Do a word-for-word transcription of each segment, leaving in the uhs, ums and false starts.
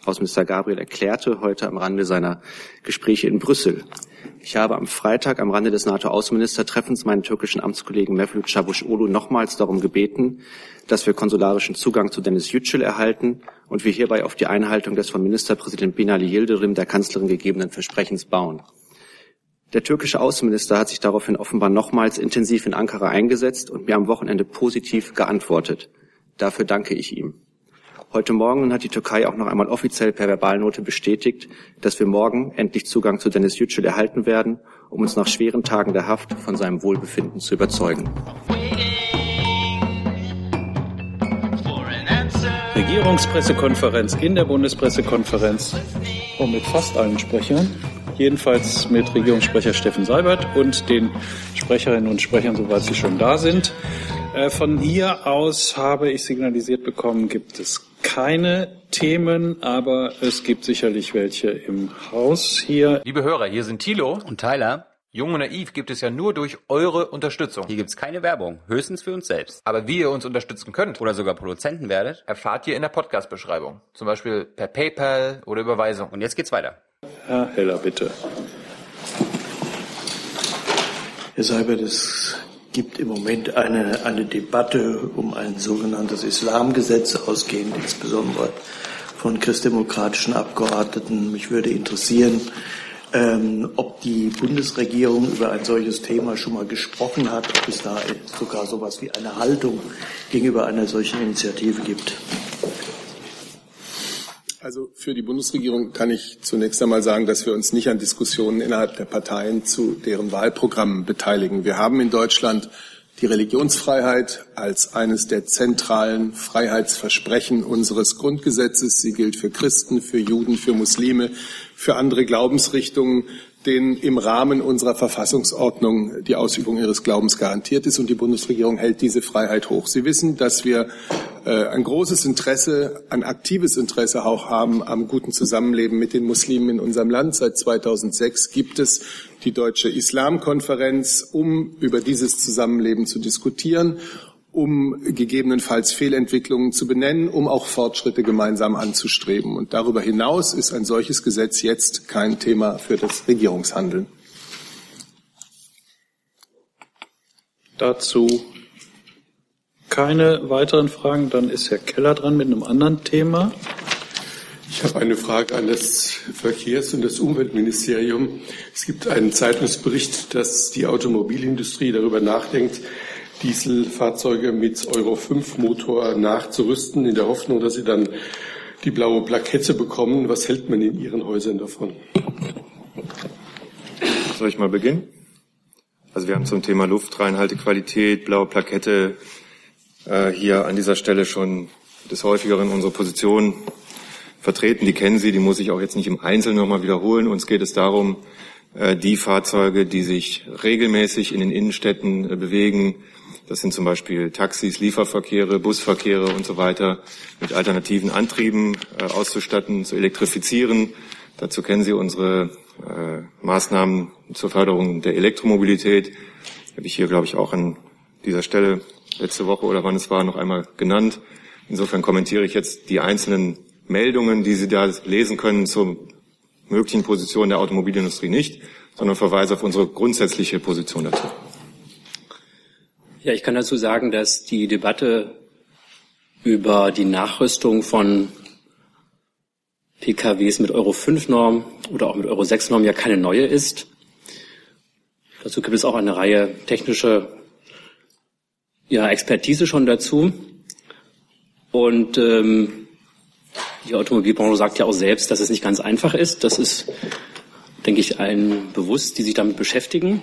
Außenminister Gabriel erklärte heute am Rande seiner Gespräche in Brüssel: Ich habe am Freitag am Rande des NATO-Außenministertreffens meinen türkischen Amtskollegen Mevlüt Çavuşoğlu nochmals darum gebeten, dass wir konsularischen Zugang zu Deniz Yücel erhalten und wir hierbei auf die Einhaltung des von Ministerpräsident Binali Yildirim der Kanzlerin gegebenen Versprechens bauen. Der türkische Außenminister hat sich daraufhin offenbar nochmals intensiv in Ankara eingesetzt und mir am Wochenende positiv geantwortet. Dafür danke ich ihm. Heute Morgen hat die Türkei auch noch einmal offiziell per Verbalnote bestätigt, dass wir morgen endlich Zugang zu Deniz Yücel erhalten werden, um uns nach schweren Tagen der Haft von seinem Wohlbefinden zu überzeugen. Regierungspressekonferenz in der Bundespressekonferenz und mit fast allen Sprechern. Jedenfalls mit Regierungssprecher Steffen Seibert und den Sprecherinnen und Sprechern, soweit sie schon da sind. Von hier aus habe ich signalisiert bekommen, gibt es keine Themen, aber es gibt sicherlich welche im Haus hier. Liebe Hörer, hier sind Thilo und Tyler. Jung und Naiv gibt es ja nur durch eure Unterstützung. Hier gibt es keine Werbung, höchstens für uns selbst. Aber wie ihr uns unterstützen könnt oder sogar Produzenten werdet, erfahrt ihr in der Podcast-Beschreibung. Zum Beispiel per PayPal oder Überweisung. Und jetzt geht's weiter. Herr Heller, bitte. Herr Seibert, es gibt im Moment eine, eine Debatte um ein sogenanntes Islamgesetz, ausgehend insbesondere von christdemokratischen Abgeordneten. Mich würde interessieren, ähm, ob die Bundesregierung über ein solches Thema schon mal gesprochen hat, ob es da sogar so etwas wie eine Haltung gegenüber einer solchen Initiative gibt. Also für die Bundesregierung kann ich zunächst einmal sagen, dass wir uns nicht an Diskussionen innerhalb der Parteien zu deren Wahlprogrammen beteiligen. Wir haben in Deutschland die Religionsfreiheit als eines der zentralen Freiheitsversprechen unseres Grundgesetzes. Sie gilt für Christen, für Juden, für Muslime, für andere Glaubensrichtungen, denen im Rahmen unserer Verfassungsordnung die Ausübung ihres Glaubens garantiert ist. Und die Bundesregierung hält diese Freiheit hoch. Sie wissen, dass wir äh, ein großes Interesse, ein aktives Interesse auch haben am guten Zusammenleben mit den Muslimen in unserem Land. Seit zweitausendsechs gibt es die Deutsche Islamkonferenz, um über dieses Zusammenleben zu diskutieren, um gegebenenfalls Fehlentwicklungen zu benennen, um auch Fortschritte gemeinsam anzustreben. Und darüber hinaus ist ein solches Gesetz jetzt kein Thema für das Regierungshandeln. Dazu keine weiteren Fragen. Dann ist Herr Keller dran mit einem anderen Thema. Ich habe eine Frage an das Verkehrs- und das Umweltministerium. Es gibt einen Zeitungsbericht, dass die Automobilindustrie darüber nachdenkt, Dieselfahrzeuge mit Euro fünf Motor nachzurüsten, in der Hoffnung, dass sie dann die blaue Plakette bekommen. Was hält man in Ihren Häusern davon? Soll ich mal beginnen? Also wir haben zum Thema Luftreinhaltequalität, blaue Plakette äh, hier an dieser Stelle schon des Häufigeren unsere Position vertreten. Die kennen Sie, die muss ich auch jetzt nicht im Einzelnen nochmal wiederholen. Uns geht es darum, äh, die Fahrzeuge, die sich regelmäßig in den Innenstädten äh, bewegen, das sind zum Beispiel Taxis, Lieferverkehre, Busverkehre und so weiter, mit alternativen Antrieben äh, auszustatten, zu elektrifizieren. Dazu kennen Sie unsere äh, Maßnahmen zur Förderung der Elektromobilität. Habe ich hier, glaube ich, auch an dieser Stelle letzte Woche oder wann es war, noch einmal genannt. Insofern kommentiere ich jetzt die einzelnen Meldungen, die Sie da lesen können zur möglichen Position der Automobilindustrie nicht, sondern verweise auf unsere grundsätzliche Position dazu. Ja, ich kann dazu sagen, dass die Debatte über die Nachrüstung von P K Ws mit Euro fünf Norm oder auch mit Euro sechs Norm ja keine neue ist. Dazu gibt es auch eine Reihe technischer ja, Expertise schon dazu. Und ähm, die Automobilbranche sagt ja auch selbst, dass es nicht ganz einfach ist. Das ist, denke ich, allen bewusst, die sich damit beschäftigen.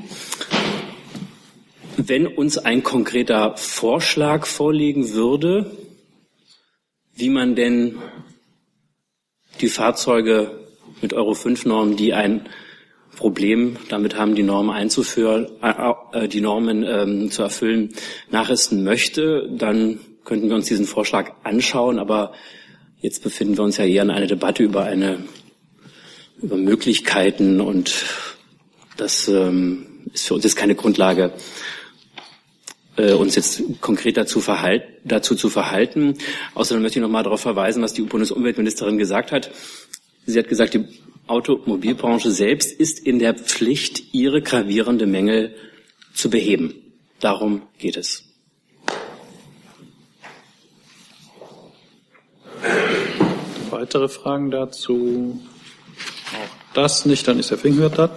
Wenn uns ein konkreter Vorschlag vorliegen würde, wie man denn die Fahrzeuge mit Euro fünf Normen, die ein Problem damit haben, die Normen einzuführen, äh, die Normen ähm, zu erfüllen, nachrüsten möchte, dann könnten wir uns diesen Vorschlag anschauen. Aber jetzt befinden wir uns ja eher in einer Debatte über eine über Möglichkeiten, und das ähm, ist für uns jetzt keine Grundlage, äh, uns jetzt konkret dazu, verhalt, dazu zu verhalten. Außerdem möchte ich noch mal darauf verweisen, was die Bundesumweltministerin gesagt hat. Sie hat gesagt, die Automobilbranche selbst ist in der Pflicht, ihre gravierende Mängel zu beheben. Darum geht es. Weitere Fragen dazu? Auch das nicht, dann ist Herr Finkenwerth da.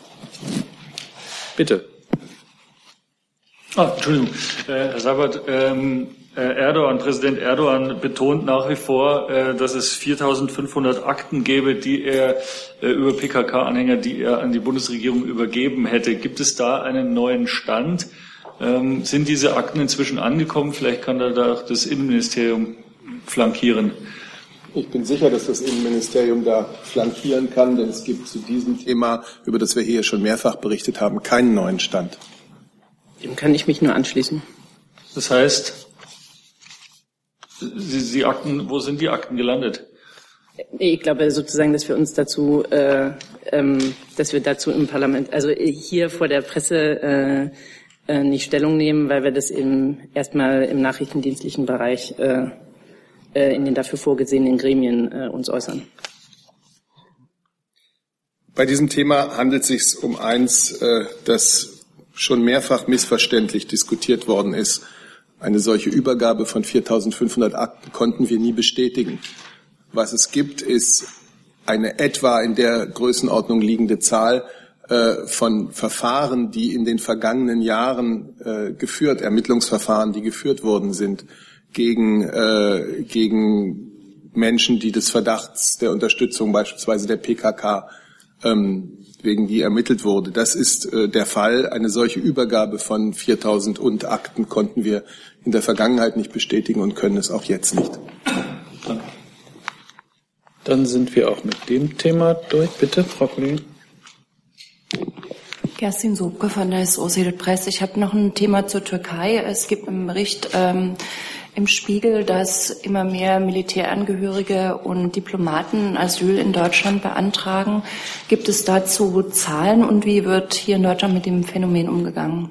Bitte. Ah, Entschuldigung, äh, Herr Seibert, ähm, Erdogan, Präsident Erdogan betont nach wie vor, äh, dass es viertausendfünfhundert Akten gäbe, die er äh, über P K K-Anhänger, die er an die Bundesregierung übergeben hätte. Gibt es da einen neuen Stand? Ähm, sind diese Akten inzwischen angekommen? Vielleicht kann da, da auch das Innenministerium flankieren. Ich bin sicher, dass das Innenministerium da flankieren kann, denn es gibt zu diesem Thema, über das wir hier schon mehrfach berichtet haben, keinen neuen Stand. Dem kann ich mich nur anschließen. Das heißt, Sie, Sie Akten, wo sind die Akten gelandet? Ich glaube sozusagen, dass wir uns dazu, äh, ähm, dass wir dazu im Parlament, also hier vor der Presse äh, äh, nicht Stellung nehmen, weil wir das im, erstmal im nachrichtendienstlichen Bereich äh, äh, in den dafür vorgesehenen Gremien äh, uns äußern. Bei diesem Thema handelt es sich um eins, äh, das schon mehrfach missverständlich diskutiert worden ist. Eine solche Übergabe von viertausendfünfhundert Akten konnten wir nie bestätigen. Was es gibt, ist eine etwa in der Größenordnung liegende Zahl äh, von Verfahren, die in den vergangenen Jahren äh, geführt, Ermittlungsverfahren, die geführt worden sind, gegen, äh, gegen Menschen, die des Verdachts der Unterstützung beispielsweise der P K K ähm, wegen die ermittelt wurde. Das ist äh, der Fall. Eine solche Übergabe von viertausend und Akten konnten wir in der Vergangenheit nicht bestätigen und können es auch jetzt nicht. Danke. Dann sind wir auch mit dem Thema durch. Bitte, Frau Kollegin. Kerstin Sobke von der Associated Press. Ich habe noch ein Thema zur Türkei. Es gibt im Bericht ähm, im Spiegel, dass immer mehr Militärangehörige und Diplomaten Asyl in Deutschland beantragen. Gibt es dazu Zahlen und wie wird hier in Deutschland mit dem Phänomen umgegangen?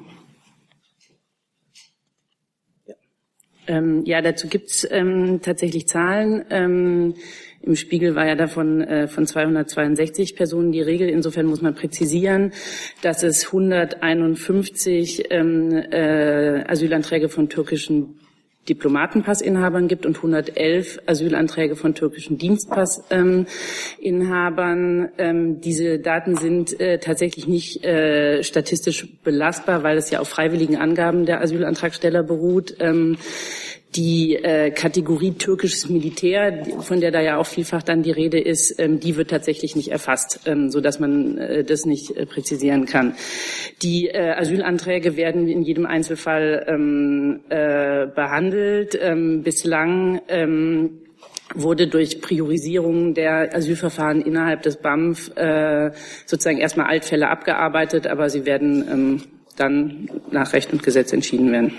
Ja, ähm, ja dazu gibt es ähm, tatsächlich Zahlen. Ähm, Im Spiegel war ja davon äh, von zweihundertzweiundsechzig Personen die Regel. Insofern muss man präzisieren, dass es hunderteinundfünfzig ähm, äh, Asylanträge von türkischen Diplomatenpassinhabern gibt und hundertelf Asylanträge von türkischen Dienstpassinhabern. Ähm, ähm, diese Daten sind äh, tatsächlich nicht äh, statistisch belastbar, weil es ja auf freiwilligen Angaben der Asylantragsteller beruht. Ähm, Die äh, Kategorie türkisches Militär, von der da ja auch vielfach dann die Rede ist, ähm, die wird tatsächlich nicht erfasst, ähm, so dass man äh, das nicht äh, präzisieren kann. Die äh, Asylanträge werden in jedem Einzelfall ähm, äh, behandelt. Ähm, bislang ähm, wurde durch Priorisierung der Asylverfahren innerhalb des B A M F äh, sozusagen erstmal Altfälle abgearbeitet, aber sie werden ähm, dann nach Recht und Gesetz entschieden werden.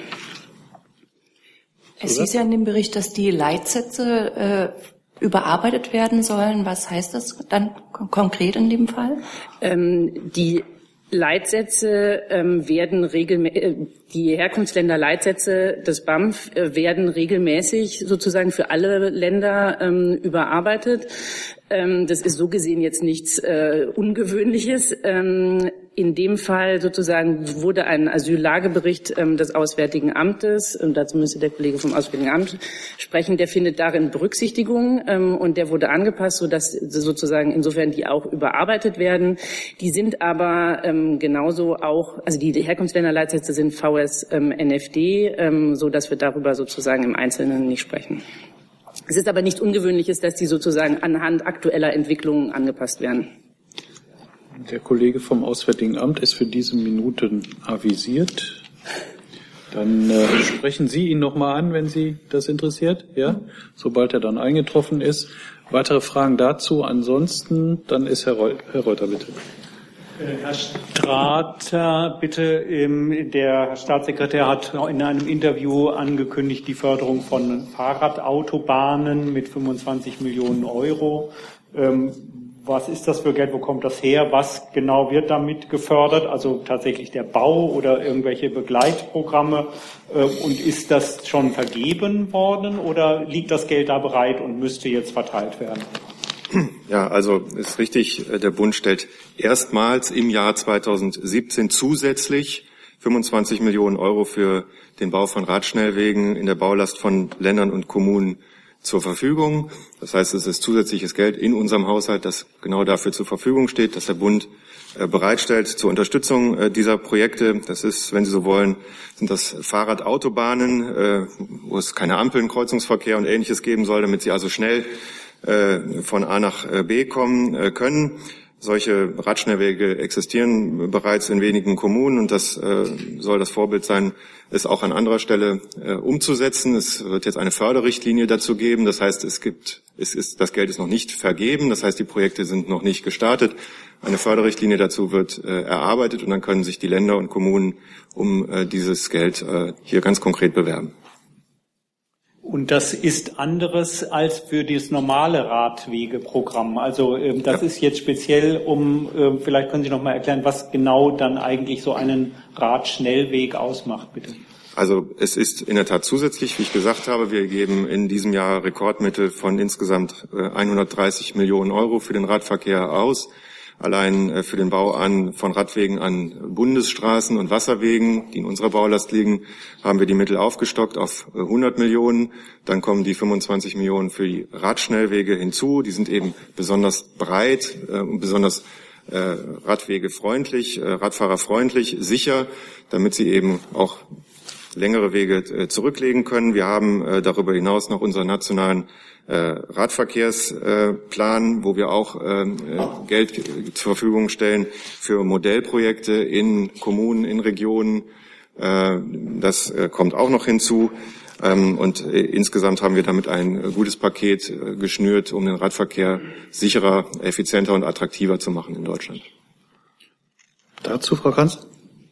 Es hieß ja in dem Bericht, dass die Leitsätze äh, überarbeitet werden sollen. Was heißt das dann kon- konkret in dem Fall? Ähm, die Leitsätze ähm, werden regelmäßig, die Herkunftsländerleitsätze des B A M F äh, werden regelmäßig sozusagen für alle Länder ähm, überarbeitet. Ähm, das ist so gesehen jetzt nichts äh, Ungewöhnliches. Ähm, in dem Fall sozusagen wurde ein Asyllagebericht ähm, des Auswärtigen Amtes, und dazu müsste der Kollege vom Auswärtigen Amt sprechen, der findet darin Berücksichtigung ähm, und der wurde angepasst, sodass sozusagen insofern die auch überarbeitet werden. Die sind aber ähm, genauso auch, also die, die Herkunftsländerleitsätze sind V S ähm, N F D, ähm, so dass wir darüber sozusagen im Einzelnen nicht sprechen. Es ist aber nichts Ungewöhnliches, dass die sozusagen anhand aktueller Entwicklungen angepasst werden. Der Kollege vom Auswärtigen Amt ist für diese Minuten avisiert. Dann äh, sprechen Sie ihn noch mal an, wenn Sie das interessiert, ja? Sobald er dann eingetroffen ist. Weitere Fragen dazu? Ansonsten, dann ist Herr, Reu- Herr Reuter, bitte. Herr Strater, bitte. Der Herr Staatssekretär hat in einem Interview angekündigt, die Förderung von Fahrradautobahnen mit fünfundzwanzig Millionen Euro. was ist das für Geld, wo kommt das her, was genau wird damit gefördert, also tatsächlich der Bau oder irgendwelche Begleitprogramme, und ist das schon vergeben worden oder liegt das Geld da bereit und müsste jetzt verteilt werden? Ja, also ist richtig, der Bund stellt erstmals im Jahr zweitausendsiebzehn zusätzlich fünfundzwanzig Millionen Euro für den Bau von Radschnellwegen in der Baulast von Ländern und Kommunen zur Verfügung. Das heißt, es ist zusätzliches Geld in unserem Haushalt, das genau dafür zur Verfügung steht, dass der Bund bereitstellt zur Unterstützung dieser Projekte. Das ist, wenn Sie so wollen, sind das Fahrradautobahnen, wo es keine Ampeln, Kreuzungsverkehr und Ähnliches geben soll, damit Sie also schnell von A nach B kommen können. Solche Radschnellwege existieren bereits in wenigen Kommunen und das äh, soll das Vorbild sein, es auch an anderer Stelle äh, umzusetzen. Es wird jetzt eine Förderrichtlinie dazu geben. Das heißt, es gibt, es ist, das Geld ist noch nicht vergeben. Das heißt, die Projekte sind noch nicht gestartet. Eine Förderrichtlinie dazu wird äh, erarbeitet und dann können sich die Länder und Kommunen um äh, dieses Geld äh, hier ganz konkret bewerben. Und das ist anderes als für das normale Radwegeprogramm. Also ähm, das ja. ist jetzt speziell um, äh, vielleicht können Sie noch mal erklären, was genau dann eigentlich so einen Radschnellweg ausmacht, bitte. Also es ist in der Tat zusätzlich, wie ich gesagt habe, wir geben in diesem Jahr Rekordmittel von insgesamt äh, hundertdreißig Millionen Euro für den Radverkehr aus. Allein äh, für den Bau an, von Radwegen an Bundesstraßen und Wasserwegen, die in unserer Baulast liegen, haben wir die Mittel aufgestockt auf äh, hundert Millionen. Dann kommen die fünfundzwanzig Millionen für die Radschnellwege hinzu. Die sind eben besonders breit äh, und besonders äh, radwegefreundlich, äh, radfahrerfreundlich, sicher, damit sie eben auch längere Wege äh, zurücklegen können. Wir haben äh, darüber hinaus noch unseren nationalen Äh, Radverkehrsplan, äh, wo wir auch äh, Geld zur Verfügung stellen für Modellprojekte in Kommunen, in Regionen. Äh, das äh, kommt auch noch hinzu. Ähm, und äh, insgesamt haben wir damit ein äh, gutes Paket äh, geschnürt, um den Radverkehr sicherer, effizienter und attraktiver zu machen in Deutschland. Dazu, Frau Kanz?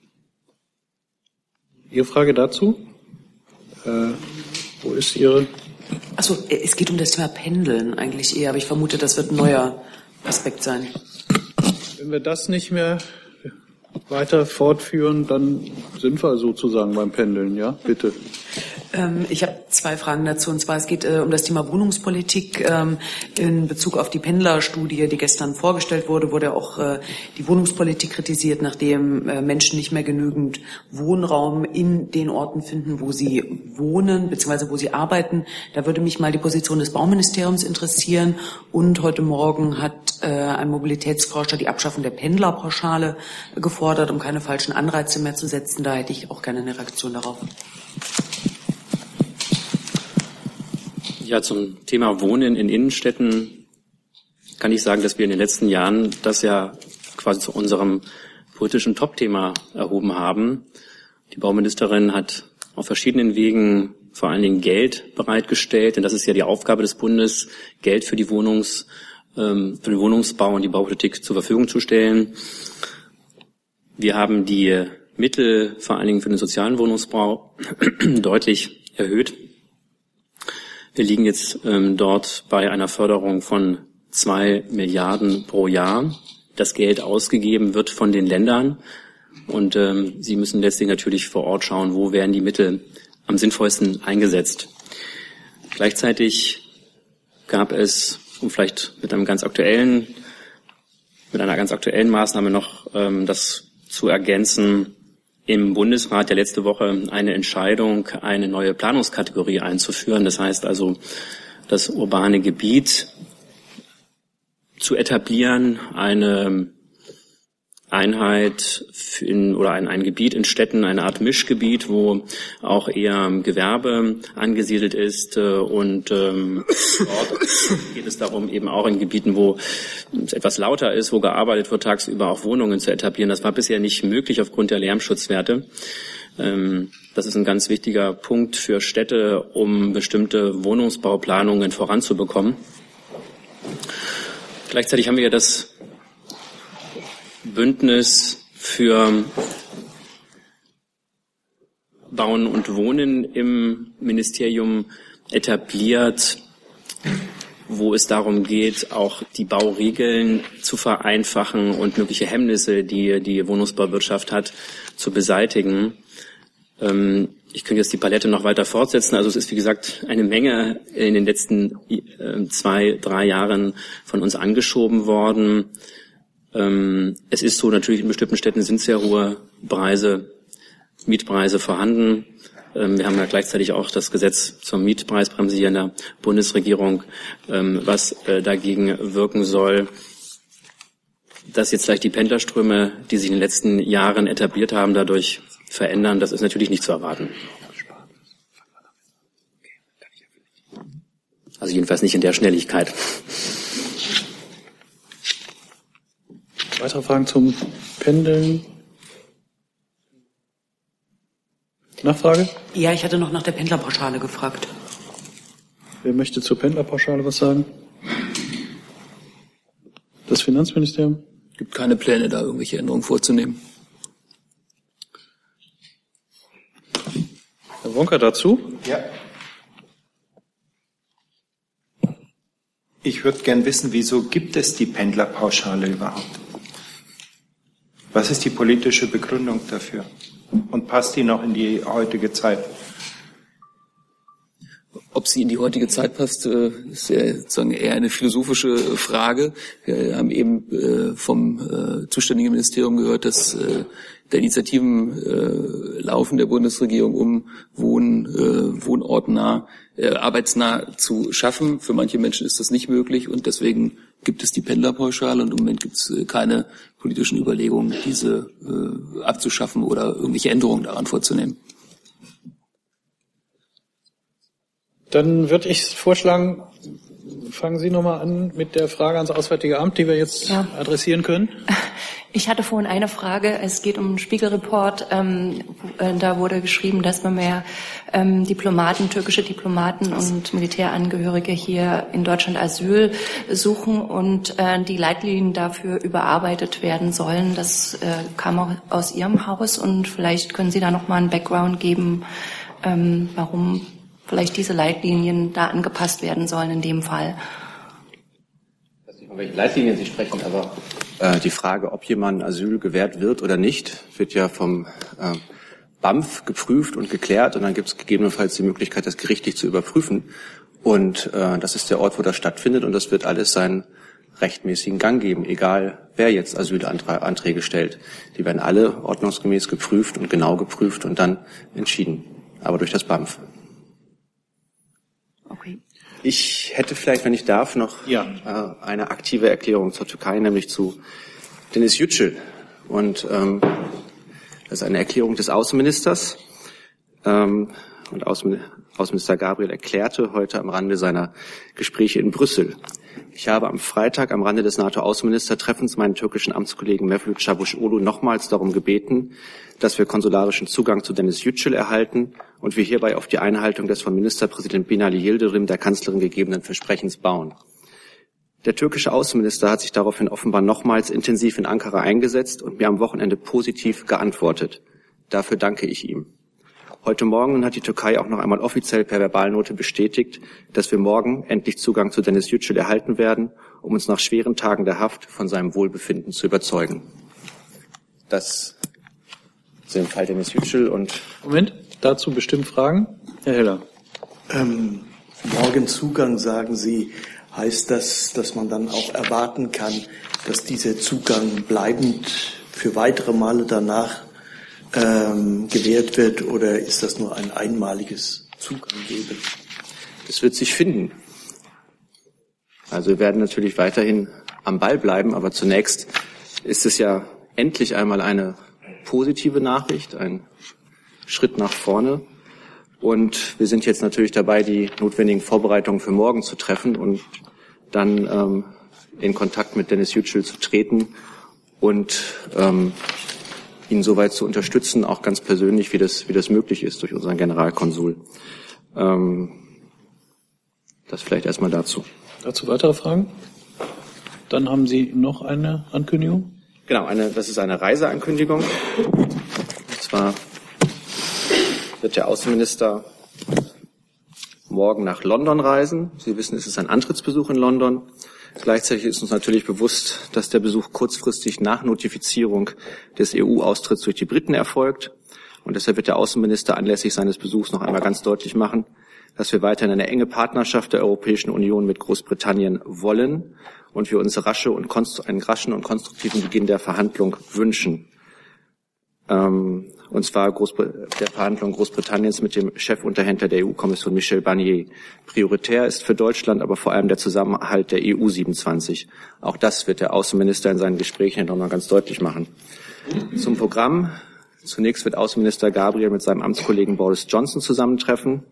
Ihre Frage dazu? Äh, wo ist Ihre? Achso, es geht um das Thema Pendeln eigentlich eher, aber ich vermute, das wird ein neuer Aspekt sein. Wenn wir das nicht mehr weiter fortführen, dann sind wir sozusagen beim Pendeln, ja? Bitte. Ähm, ich habe zwei Fragen dazu, und zwar es geht äh, um das Thema Wohnungspolitik. Ähm, in Bezug auf die Pendlerstudie, die gestern vorgestellt wurde, wurde auch äh, die Wohnungspolitik kritisiert, nachdem äh, Menschen nicht mehr genügend Wohnraum in den Orten finden, wo sie wohnen bzw. wo sie arbeiten. Da würde mich mal die Position des Bauministeriums interessieren. Und heute Morgen hat äh, ein Mobilitätsforscher die Abschaffung der Pendlerpauschale gefordert, um keine falschen Anreize mehr zu setzen. Da hätte ich auch gerne eine Reaktion darauf. Ja, zum Thema Wohnen in Innenstädten kann ich sagen, dass wir in den letzten Jahren das ja quasi zu unserem politischen Top-Thema erhoben haben. Die Bauministerin hat auf verschiedenen Wegen vor allen Dingen Geld bereitgestellt, denn das ist ja die Aufgabe des Bundes, Geld für die Wohnungs, ähm, für den Wohnungsbau und die Baupolitik zur Verfügung zu stellen. Wir haben die Mittel vor allen Dingen für den sozialen Wohnungsbau deutlich erhöht. Wir liegen jetzt ähm, dort bei einer Förderung von zwei Milliarden pro Jahr. Das Geld ausgegeben wird von den Ländern und ähm, sie müssen letztlich natürlich vor Ort schauen, wo werden die Mittel am sinnvollsten eingesetzt. Gleichzeitig gab es, um vielleicht mit einem ganz aktuellen, mit einer ganz aktuellen Maßnahme noch ähm, das zu ergänzen, im Bundesrat ja letzte Woche eine Entscheidung, eine neue Planungskategorie einzuführen. Das heißt also, das urbane Gebiet zu etablieren, eine Einheit in, oder ein, ein Gebiet in Städten, eine Art Mischgebiet, wo auch eher Gewerbe angesiedelt ist und ähm, dort geht es darum, eben auch in Gebieten, wo es etwas lauter ist, wo gearbeitet wird, tagsüber auch Wohnungen zu etablieren. Das war bisher nicht möglich aufgrund der Lärmschutzwerte. Ähm, das ist ein ganz wichtiger Punkt für Städte, um bestimmte Wohnungsbauplanungen voranzubekommen. Gleichzeitig haben wir ja das Bündnis für Bauen und Wohnen im Ministerium etabliert, wo es darum geht, auch die Bauregeln zu vereinfachen und mögliche Hemmnisse, die die Wohnungsbauwirtschaft hat, zu beseitigen. Ähm, ich könnte jetzt die Palette noch weiter fortsetzen. Also es ist, wie gesagt, eine Menge in den letzten äh, zwei, drei Jahren von uns angeschoben worden. Ähm, es ist so, natürlich in bestimmten Städten sind sehr hohe Preise, Mietpreise vorhanden. Wir haben ja gleichzeitig auch das Gesetz zur Mietpreisbremse hier in der Bundesregierung, was dagegen wirken soll. Dass jetzt gleich die Pendlerströme, die sich in den letzten Jahren etabliert haben, dadurch verändern, das ist natürlich nicht zu erwarten. Also jedenfalls nicht in der Schnelligkeit. Weitere Fragen zum Pendeln? Nachfrage? Ja, ich hatte noch nach der Pendlerpauschale gefragt. Wer möchte zur Pendlerpauschale was sagen? Das Finanzministerium? Es gibt keine Pläne, da irgendwelche Änderungen vorzunehmen. Herr Wonka dazu? Ja. Ich würde gern wissen, wieso gibt es die Pendlerpauschale überhaupt? Was ist die politische Begründung dafür? Und passt die noch in die heutige Zeit? Ob sie in die heutige Zeit passt, ist ja sozusagen eher eine philosophische Frage. Wir haben eben vom zuständigen Ministerium gehört, dass da Initiativen laufen der Bundesregierung, um Wohn, wohnortnah, arbeitsnah zu schaffen. Für manche Menschen ist das nicht möglich und deswegen gibt es die Pendlerpauschale und im Moment gibt es keine politischen Überlegungen, diese abzuschaffen oder irgendwelche Änderungen daran vorzunehmen. Dann würde ich vorschlagen, fangen Sie nochmal an mit der Frage ans Auswärtige Amt, die wir jetzt ja. adressieren können. Ich hatte vorhin eine Frage. Es geht um einen Spiegelreport. Ähm, da wurde geschrieben, dass man mehr ähm, Diplomaten, türkische Diplomaten und Militärangehörige hier in Deutschland Asyl suchen und äh, die Leitlinien dafür überarbeitet werden sollen. Das äh, kam auch aus Ihrem Haus und vielleicht können Sie da nochmal einen Background geben, ähm, warum vielleicht diese Leitlinien da angepasst werden sollen in dem Fall. Ich weiß nicht, von welchen Leitlinien Sie sprechen, aber äh, die Frage, ob jemand Asyl gewährt wird oder nicht, wird ja vom äh, B A M F geprüft und geklärt und dann gibt es gegebenenfalls die Möglichkeit, das gerichtlich zu überprüfen. Und äh, das ist der Ort, wo das stattfindet und das wird alles seinen rechtmäßigen Gang geben, egal wer jetzt Asylanträge stellt. Die werden alle ordnungsgemäß geprüft und genau geprüft und dann entschieden, aber durch das B A M F. Okay. Ich hätte vielleicht, wenn ich darf, noch ja. äh, eine aktive Erklärung zur Türkei, nämlich zu Deniz Yücel. Und ähm, das ist eine Erklärung des Außenministers. Ähm, und Außen, Außenminister Gabriel erklärte heute am Rande seiner Gespräche in Brüssel: Ich habe am Freitag am Rande des NATO-Außenministertreffens meinen türkischen Amtskollegen Mevlüt Çavuşoğlu nochmals darum gebeten, dass wir konsularischen Zugang zu Deniz Yücel erhalten und wir hierbei auf die Einhaltung des von Ministerpräsident Binali Yildirim der Kanzlerin gegebenen Versprechens bauen. Der türkische Außenminister hat sich daraufhin offenbar nochmals intensiv in Ankara eingesetzt und mir am Wochenende positiv geantwortet. Dafür danke ich ihm. Heute Morgen hat die Türkei auch noch einmal offiziell per Verbalnote bestätigt, dass wir morgen endlich Zugang zu Deniz Yücel erhalten werden, um uns nach schweren Tagen der Haft von seinem Wohlbefinden zu überzeugen. Das ist im Fall Deniz Yücel und... Moment, dazu bestimmt Fragen. Herr Heller. Ähm, morgen Zugang, sagen Sie, heißt das, dass man dann auch erwarten kann, dass dieser Zugang bleibend für weitere Male danach ähm, gewährt wird, oder ist das nur ein einmaliges Zugang geben? Das wird sich finden. Also wir werden natürlich weiterhin am Ball bleiben, aber zunächst ist es ja endlich einmal eine positive Nachricht, ein Schritt nach vorne. Und wir sind jetzt natürlich dabei, die notwendigen Vorbereitungen für morgen zu treffen und dann ähm, in Kontakt mit Deniz Yücel zu treten und ähm, ihn soweit zu unterstützen, auch ganz persönlich, wie das, wie das möglich ist durch unseren Generalkonsul. Ähm, das vielleicht erstmal dazu. Dazu weitere Fragen? Dann haben Sie noch eine Ankündigung? Genau, eine, das ist eine Reiseankündigung. Und zwar wird der Außenminister morgen morgen nach London reisen. Sie wissen, es ist ein Antrittsbesuch in London. Gleichzeitig ist uns natürlich bewusst, dass der Besuch kurzfristig nach Notifizierung des E U-Austritts durch die Briten erfolgt. Und deshalb wird der Außenminister anlässlich seines Besuchs noch einmal ganz deutlich machen, dass wir weiterhin eine enge Partnerschaft der Europäischen Union mit Großbritannien wollen und wir uns rasche und einen raschen und konstruktiven Beginn der Verhandlung wünschen. Ähm, und zwar Großbr- der Verhandlung Großbritanniens mit dem Chefunterhändler der E U-Kommission Michel Barnier. Prioritär ist für Deutschland aber vor allem der Zusammenhalt der E U siebenundzwanzig. Auch das wird der Außenminister in seinen Gesprächen noch mal ganz deutlich machen. Zum Programm. Zunächst wird Außenminister Gabriel mit seinem Amtskollegen Boris Johnson zusammentreffen.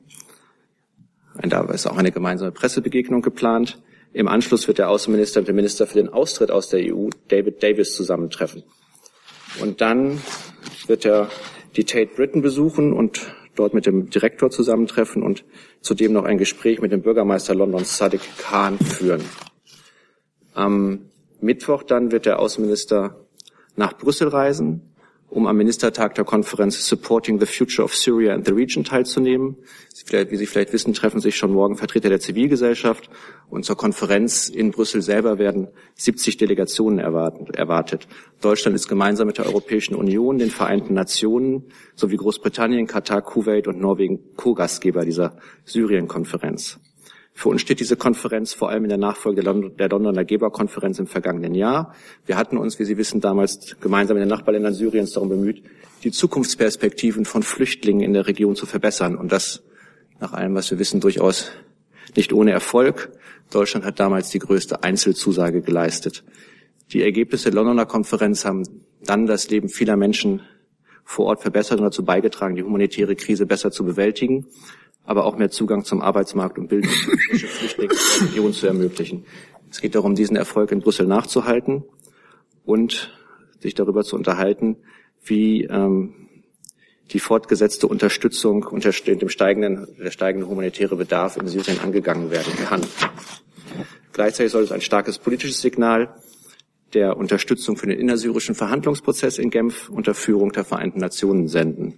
Da ist auch eine gemeinsame Pressebegegnung geplant. Im Anschluss wird der Außenminister mit dem Minister für den Austritt aus der E U, David Davis, zusammentreffen. Und dann wird er die Tate Britain besuchen und dort mit dem Direktor zusammentreffen und zudem noch ein Gespräch mit dem Bürgermeister Londons Sadiq Khan führen. Am Mittwoch dann wird der Außenminister nach Brüssel reisen, um am Ministertag der Konferenz Supporting the Future of Syria and the Region teilzunehmen. Sie vielleicht, wie Sie vielleicht wissen, treffen sich schon morgen Vertreter der Zivilgesellschaft und zur Konferenz in Brüssel selber werden siebzig Delegationen erwartet. Deutschland ist gemeinsam mit der Europäischen Union, den Vereinten Nationen sowie Großbritannien, Katar, Kuwait und Norwegen Co-Gastgeber dieser Syrien-Konferenz. Für uns steht diese Konferenz vor allem in der Nachfolge der Londoner Geberkonferenz im vergangenen Jahr. Wir hatten uns, wie Sie wissen, damals gemeinsam in den Nachbarländern Syriens darum bemüht, die Zukunftsperspektiven von Flüchtlingen in der Region zu verbessern. Und das, nach allem, was wir wissen, durchaus nicht ohne Erfolg. Deutschland hat damals die größte Einzelzusage geleistet. Die Ergebnisse der Londoner Konferenz haben dann das Leben vieler Menschen vor Ort verbessert und dazu beigetragen, die humanitäre Krise besser zu bewältigen, aber auch mehr Zugang zum Arbeitsmarkt und Bildung für Flüchtlinge in der Region zu ermöglichen. Es geht darum, diesen Erfolg in Brüssel nachzuhalten und sich darüber zu unterhalten, wie ähm, die fortgesetzte Unterstützung unter dem steigenden, der steigende humanitäre Bedarf in Syrien angegangen werden kann. Gleichzeitig soll es ein starkes politisches Signal der Unterstützung für den innersyrischen Verhandlungsprozess in Genf unter Führung der Vereinten Nationen senden.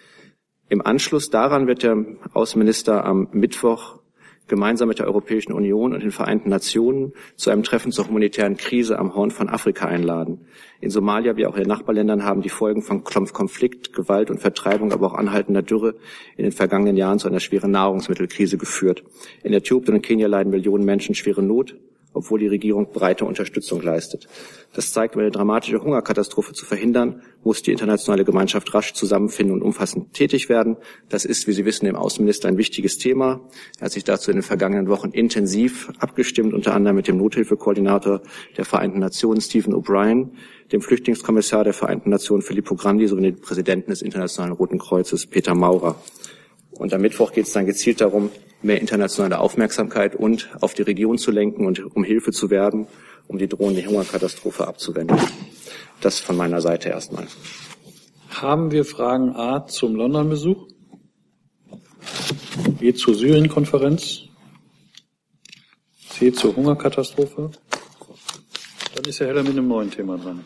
Im Anschluss daran wird der Außenminister am Mittwoch gemeinsam mit der Europäischen Union und den Vereinten Nationen zu einem Treffen zur humanitären Krise am Horn von Afrika einladen. In Somalia wie auch in den Nachbarländern haben die Folgen von Konflikt, Gewalt und Vertreibung, aber auch anhaltender Dürre in den vergangenen Jahren zu einer schweren Nahrungsmittelkrise geführt. In Äthiopien und Kenia leiden Millionen Menschen schwere Not, obwohl die Regierung breite Unterstützung leistet. Das zeigt, um eine dramatische Hungerkatastrophe zu verhindern, muss die internationale Gemeinschaft rasch zusammenfinden und umfassend tätig werden. Das ist, wie Sie wissen, dem Außenminister ein wichtiges Thema. Er hat sich dazu in den vergangenen Wochen intensiv abgestimmt, unter anderem mit dem Nothilfekoordinator der Vereinten Nationen, Stephen O'Brien, dem Flüchtlingskommissar der Vereinten Nationen, Filippo Grandi, sowie dem Präsidenten des Internationalen Roten Kreuzes, Peter Maurer. Und am Mittwoch geht es dann gezielt darum, mehr internationale Aufmerksamkeit und auf die Region zu lenken und um Hilfe zu werben, um die drohende Hungerkatastrophe abzuwenden. Das von meiner Seite erstmal. Haben wir Fragen A zum London-Besuch? B zur Syrien-Konferenz? C zur Hungerkatastrophe? Dann ist Herr Heller mit einem neuen Thema dran.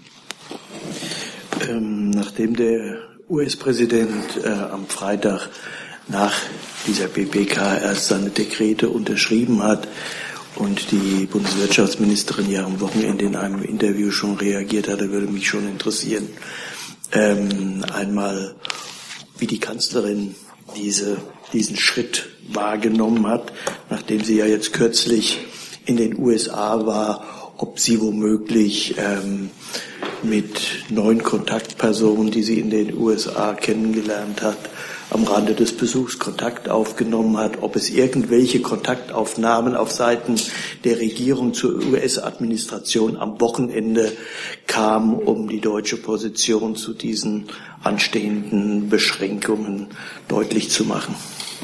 Ähm, nachdem der U S-Präsident äh, am Freitag nach dieser B P K erst seine Dekrete unterschrieben hat und die Bundeswirtschaftsministerin ja am Wochenende in einem Interview schon reagiert hatte, würde mich schon interessieren, ähm, einmal, wie die Kanzlerin diese, diesen Schritt wahrgenommen hat, nachdem sie ja jetzt kürzlich in den U S A war, ob sie womöglich ähm, mit neuen Kontaktpersonen, die sie in den U S A kennengelernt hat, am Rande des Besuchs Kontakt aufgenommen hat, ob es irgendwelche Kontaktaufnahmen auf Seiten der Regierung zur U S-Administration am Wochenende kam, um die deutsche Position zu diesen anstehenden Beschränkungen deutlich zu machen.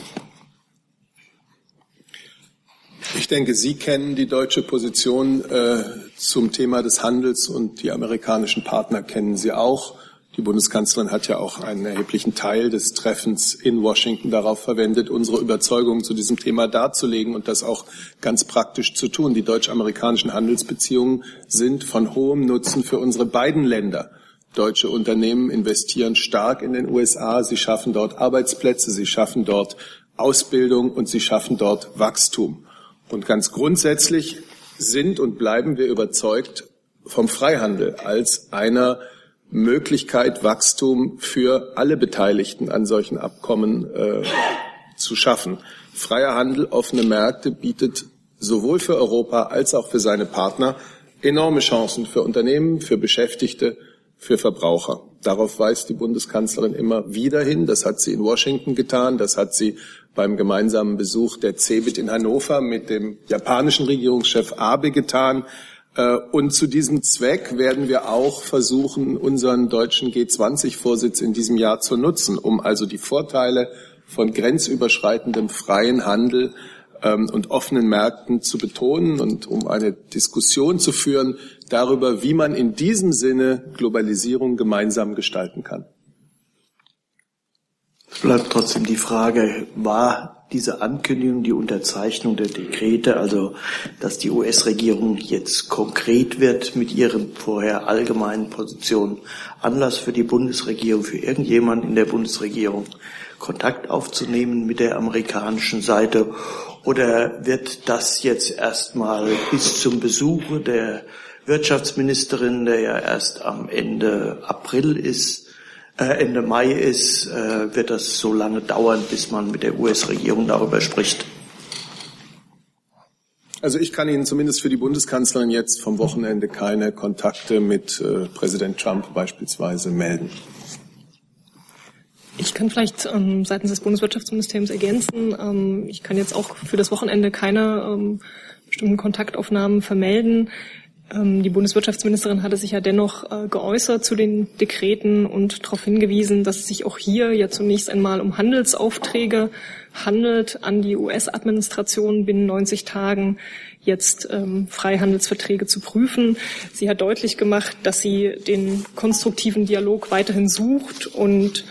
Ich denke, Sie kennen die deutsche Position äh, zum Thema des Handels und die amerikanischen Partner kennen Sie auch. Die Bundeskanzlerin hat ja auch einen erheblichen Teil des Treffens in Washington darauf verwendet, unsere Überzeugungen zu diesem Thema darzulegen und das auch ganz praktisch zu tun. Die deutsch-amerikanischen Handelsbeziehungen sind von hohem Nutzen für unsere beiden Länder. Deutsche Unternehmen investieren stark in den U S A. Sie schaffen dort Arbeitsplätze. Sie schaffen dort Ausbildung und sie schaffen dort Wachstum. Und ganz grundsätzlich sind und bleiben wir überzeugt vom Freihandel als einer Möglichkeit, Wachstum für alle Beteiligten an solchen Abkommen äh, zu schaffen. Freier Handel, offene Märkte bietet sowohl für Europa als auch für seine Partner enorme Chancen für Unternehmen, für Beschäftigte, für Verbraucher. Darauf weist die Bundeskanzlerin immer wieder hin. Das hat sie in Washington getan. Das hat sie beim gemeinsamen Besuch der CeBIT in Hannover mit dem japanischen Regierungschef Abe getan. Und zu diesem Zweck werden wir auch versuchen, unseren deutschen G zwanzig Vorsitz in diesem Jahr zu nutzen, um also die Vorteile von grenzüberschreitendem freien Handel ähm, und offenen Märkten zu betonen und um eine Diskussion zu führen darüber, wie man in diesem Sinne Globalisierung gemeinsam gestalten kann. Es bleibt trotzdem die Frage, war diese Ankündigung, die Unterzeichnung der Dekrete, also dass die U S-Regierung jetzt konkret wird mit ihren vorher allgemeinen Positionen, Anlass für die Bundesregierung, für irgendjemanden in der Bundesregierung, Kontakt aufzunehmen mit der amerikanischen Seite? Oder wird das jetzt erstmal bis zum Besuch der Wirtschaftsministerin, der ja erst am Ende April ist, äh, Ende Mai ist, äh, wird das so lange dauern, bis man mit der U S-Regierung darüber spricht? Also ich kann Ihnen zumindest für die Bundeskanzlerin jetzt vom Wochenende keine Kontakte mit äh, Präsident Trump beispielsweise melden. Ich kann vielleicht ähm, seitens des Bundeswirtschaftsministeriums ergänzen. Ähm, ich kann jetzt auch für das Wochenende keine ähm, bestimmten Kontaktaufnahmen vermelden. Ähm, die Bundeswirtschaftsministerin hatte sich ja dennoch äh, geäußert zu den Dekreten und darauf hingewiesen, dass es sich auch hier ja zunächst einmal um Handelsaufträge handelt, an die U S-Administration binnen neunzig Tagen jetzt ähm, Freihandelsverträge zu prüfen. Sie hat deutlich gemacht, dass sie den konstruktiven Dialog weiterhin sucht und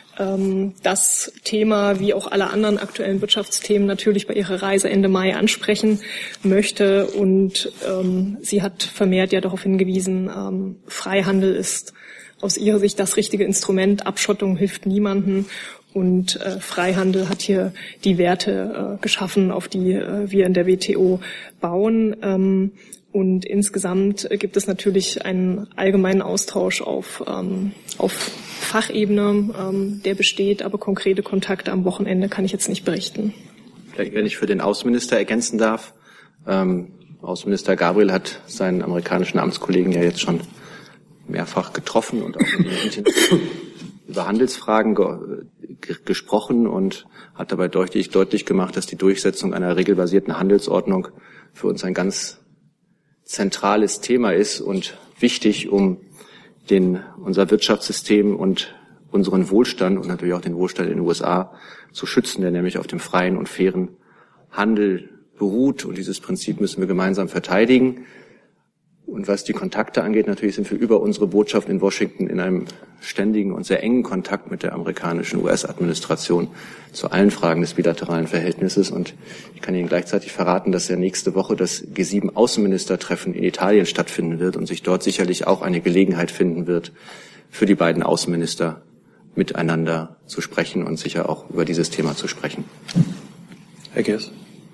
das Thema wie auch alle anderen aktuellen Wirtschaftsthemen natürlich bei ihrer Reise Ende Mai ansprechen möchte. Und ähm, sie hat vermehrt ja darauf hingewiesen, ähm, Freihandel ist aus ihrer Sicht das richtige Instrument. Abschottung hilft niemandem. Und äh, Freihandel hat hier die Werte äh, geschaffen, auf die äh, wir in der W T O bauen. Ähm, und insgesamt gibt es natürlich einen allgemeinen Austausch auf, ähm, auf Fachebene, ähm, der besteht, aber konkrete Kontakte am Wochenende kann ich jetzt nicht berichten. Vielleicht, wenn ich für den Außenminister ergänzen darf. Ähm, Außenminister Gabriel hat seinen amerikanischen Amtskollegen ja jetzt schon mehrfach getroffen und auch mit ihm über Handelsfragen ge ge gesprochen und hat dabei deutlich, deutlich gemacht, dass die Durchsetzung einer regelbasierten Handelsordnung für uns ein ganz zentrales Thema ist und wichtig, um den, unser Wirtschaftssystem und unseren Wohlstand und natürlich auch den Wohlstand in den U S A zu schützen, der nämlich auf dem freien und fairen Handel beruht. Und dieses Prinzip müssen wir gemeinsam verteidigen. Und was die Kontakte angeht, natürlich sind wir über unsere Botschaft in Washington in einem ständigen und sehr engen Kontakt mit der amerikanischen U S-Administration zu allen Fragen des bilateralen Verhältnisses. Und ich kann Ihnen gleichzeitig verraten, dass ja nächste Woche das G sieben Außenministertreffen in Italien stattfinden wird und sich dort sicherlich auch eine Gelegenheit finden wird, für die beiden Außenminister miteinander zu sprechen und sicher auch über dieses Thema zu sprechen. Herr Gers.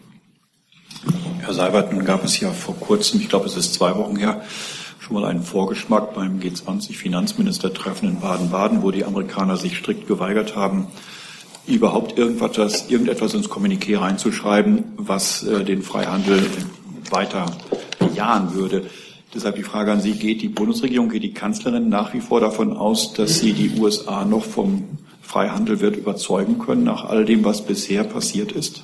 Herr Seibert, nun gab es ja vor kurzem, ich glaube es ist zwei Wochen her, schon mal einen Vorgeschmack beim G zwanzig Finanzministertreffen in Baden-Baden, wo die Amerikaner sich strikt geweigert haben, überhaupt irgendetwas, irgendetwas ins Kommuniqué reinzuschreiben, was äh, den Freihandel weiter bejahen würde. Deshalb die Frage an Sie, geht die Bundesregierung, geht die Kanzlerin nach wie vor davon aus, dass sie die U S A noch vom Freihandel wird überzeugen können, nach all dem, was bisher passiert ist?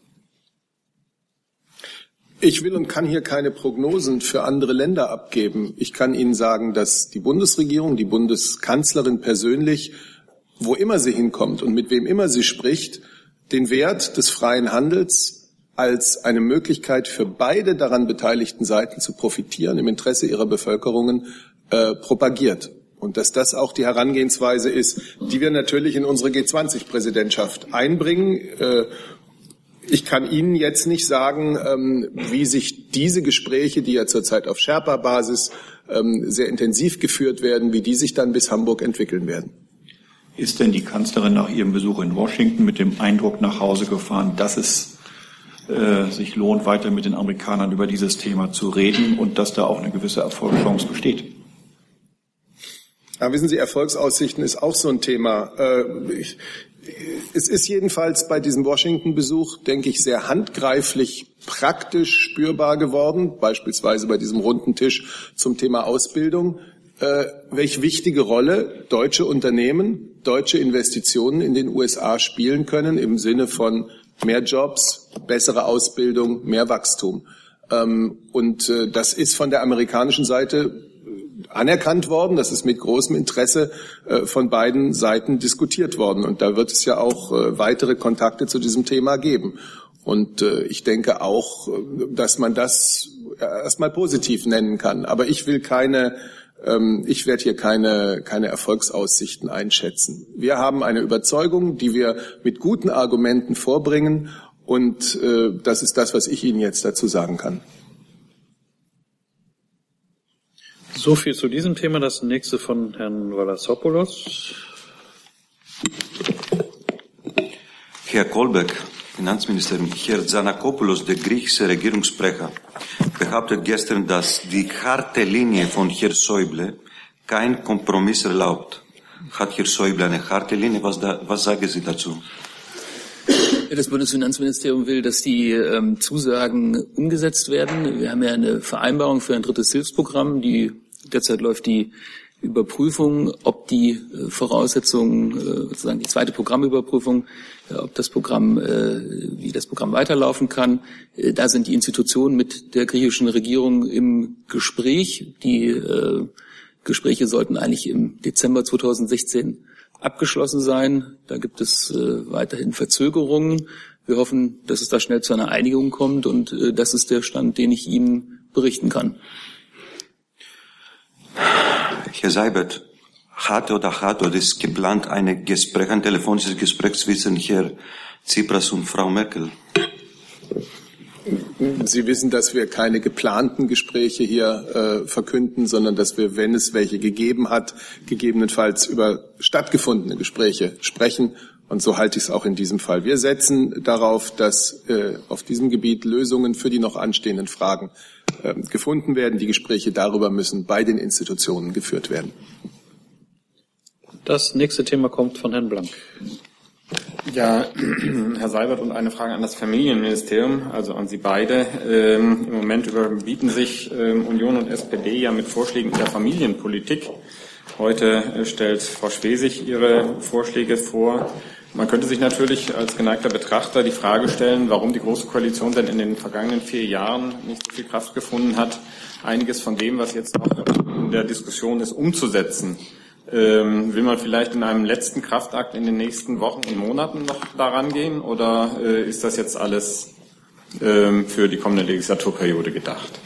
Ich will und kann hier keine Prognosen für andere Länder abgeben. Ich kann Ihnen sagen, dass die Bundesregierung, die Bundeskanzlerin persönlich, wo immer sie hinkommt und mit wem immer sie spricht, den Wert des freien Handels als eine Möglichkeit für beide daran beteiligten Seiten zu profitieren, im Interesse ihrer Bevölkerungen äh, propagiert. Und dass das auch die Herangehensweise ist, die wir natürlich in unsere G zwanzig Präsidentschaft einbringen. Äh, Ich kann Ihnen jetzt nicht sagen, ähm, wie sich diese Gespräche, die ja zurzeit auf Sherpa-Basis ähm, sehr intensiv geführt werden, wie die sich dann bis Hamburg entwickeln werden. Ist denn die Kanzlerin nach ihrem Besuch in Washington mit dem Eindruck nach Hause gefahren, dass es äh, sich lohnt, weiter mit den Amerikanern über dieses Thema zu reden und dass da auch eine gewisse Erfolgschance besteht? Ja, wissen Sie, Erfolgsaussichten ist auch so ein Thema. Äh, ich, es ist jedenfalls bei diesem Washington-Besuch, denke ich, sehr handgreiflich praktisch spürbar geworden, beispielsweise bei diesem runden Tisch zum Thema Ausbildung, äh, welche wichtige Rolle deutsche Unternehmen, deutsche Investitionen in den U S A spielen können im Sinne von mehr Jobs, bessere Ausbildung, mehr Wachstum. Ähm, und äh, das ist von der amerikanischen Seite anerkannt worden. Das ist mit großem Interesse äh, von beiden Seiten diskutiert worden. Und da wird es ja auch äh, weitere Kontakte zu diesem Thema geben. Und äh, ich denke auch, dass man das erstmal positiv nennen kann. Aber ich will keine, ähm, ich werde hier keine, keine Erfolgsaussichten einschätzen. Wir haben eine Überzeugung, die wir mit guten Argumenten vorbringen. Und äh, das ist das, was ich Ihnen jetzt dazu sagen kann. So viel zu diesem Thema. Das nächste von Herrn Valassopoulos. Herr Kolbeck, Finanzminister, Herr Zanakopoulos, der griechische Regierungssprecher, behauptet gestern, dass die harte Linie von Herrn Schäuble kein Kompromiss erlaubt. Hat Herr Schäuble eine harte Linie? Was, da, was sagen Sie dazu? Das Bundesfinanzministerium will, dass die ähm, Zusagen umgesetzt werden. Wir haben ja eine Vereinbarung für ein drittes Hilfsprogramm. Die derzeit läuft die Überprüfung, ob die äh, Voraussetzungen, äh, sozusagen die zweite Programmüberprüfung, äh, ob das Programm, äh, wie das Programm weiterlaufen kann. Äh, da sind die Institutionen mit der griechischen Regierung im Gespräch. Die äh, Gespräche sollten eigentlich im Dezember zweitausendsechzehn abgeschlossen sein. Da gibt es äh, weiterhin Verzögerungen. Wir hoffen, dass es da schnell zu einer Einigung kommt und äh, das ist der Stand, den ich Ihnen berichten kann. Herr Seibert, hat oder hat oder ist geplant ein Gespräch, ein telefonisches Gespräch zwischen Herrn Tsipras und Frau Merkel? Sie wissen, dass wir keine geplanten Gespräche hier äh, verkünden, sondern dass wir, wenn es welche gegeben hat, gegebenenfalls über stattgefundene Gespräche sprechen. Und so halte ich es auch in diesem Fall. Wir setzen darauf, dass äh, auf diesem Gebiet Lösungen für die noch anstehenden Fragen äh, gefunden werden. Die Gespräche darüber müssen bei den Institutionen geführt werden. Das nächste Thema kommt von Herrn Blank. Ja, Herr Seibert, und eine Frage an das Familienministerium, also an Sie beide. Ähm, Im Moment überbieten sich ähm, Union und S P D ja mit Vorschlägen in der Familienpolitik. Heute äh, stellt Frau Schwesig ihre Vorschläge vor. Man könnte sich natürlich als geneigter Betrachter die Frage stellen, warum die Große Koalition denn in den vergangenen vier Jahren nicht so viel Kraft gefunden hat, einiges von dem, was jetzt noch in der Diskussion ist, umzusetzen. Ähm, will man vielleicht in einem letzten Kraftakt in den nächsten Wochen und Monaten noch daran gehen oder äh, ist das jetzt alles ähm, für die kommende Legislaturperiode gedacht?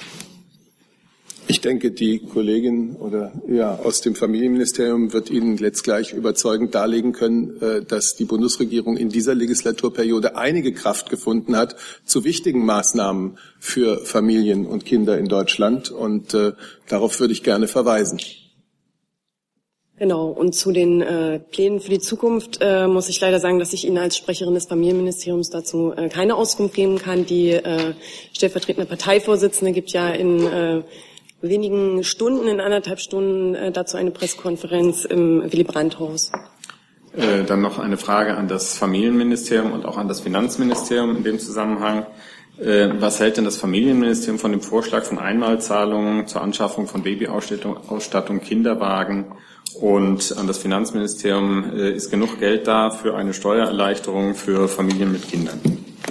Ich denke, die Kollegin oder ja aus dem Familienministerium wird Ihnen jetzt gleich überzeugend darlegen können, äh, dass die Bundesregierung in dieser Legislaturperiode einige Kraft gefunden hat zu wichtigen Maßnahmen für Familien und Kinder in Deutschland und äh, darauf würde ich gerne verweisen. Genau, und zu den äh, Plänen für die Zukunft äh, muss ich leider sagen, dass ich Ihnen als Sprecherin des Familienministeriums dazu äh, keine Auskunft geben kann. Die äh, stellvertretende Parteivorsitzende gibt ja in äh, wenigen Stunden, in anderthalb Stunden äh, dazu eine Pressekonferenz im Willy-Brandt-Haus. Äh, dann noch eine Frage an das Familienministerium und auch an das Finanzministerium in dem Zusammenhang. Äh, was hält denn das Familienministerium von dem Vorschlag von Einmalzahlungen zur Anschaffung von Babyausstattung, Ausstattung, Kinderwagen? Und an das Finanzministerium äh, ist genug Geld da für eine Steuererleichterung für Familien mit Kindern?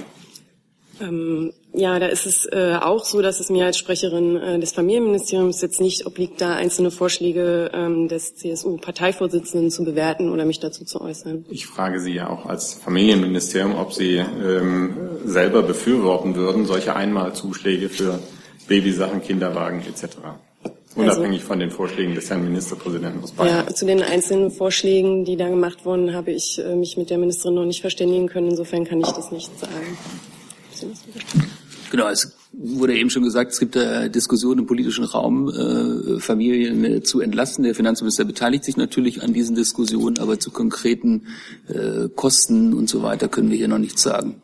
Ähm, ja, da ist es äh, auch so, dass es mir als Sprecherin äh, des Familienministeriums jetzt nicht obliegt, da einzelne Vorschläge ähm, des C S U-Parteivorsitzenden zu bewerten oder mich dazu zu äußern. Ich frage Sie ja auch als Familienministerium, ob Sie ähm, selber befürworten würden, solche Einmalzuschläge für Babysachen, Kinderwagen et cetera. Unabhängig also, von den Vorschlägen des Herrn Ministerpräsidenten aus Bayern. Ja, zu den einzelnen Vorschlägen, die da gemacht wurden, habe ich äh, mich mit der Ministerin noch nicht verständigen können. Insofern kann ich das nicht sagen. Genau, es wurde eben schon gesagt, es gibt da Diskussionen im politischen Raum, äh, Familien äh, zu entlasten. Der Finanzminister beteiligt sich natürlich an diesen Diskussionen, aber zu konkreten äh, Kosten und so weiter können wir hier noch nichts sagen.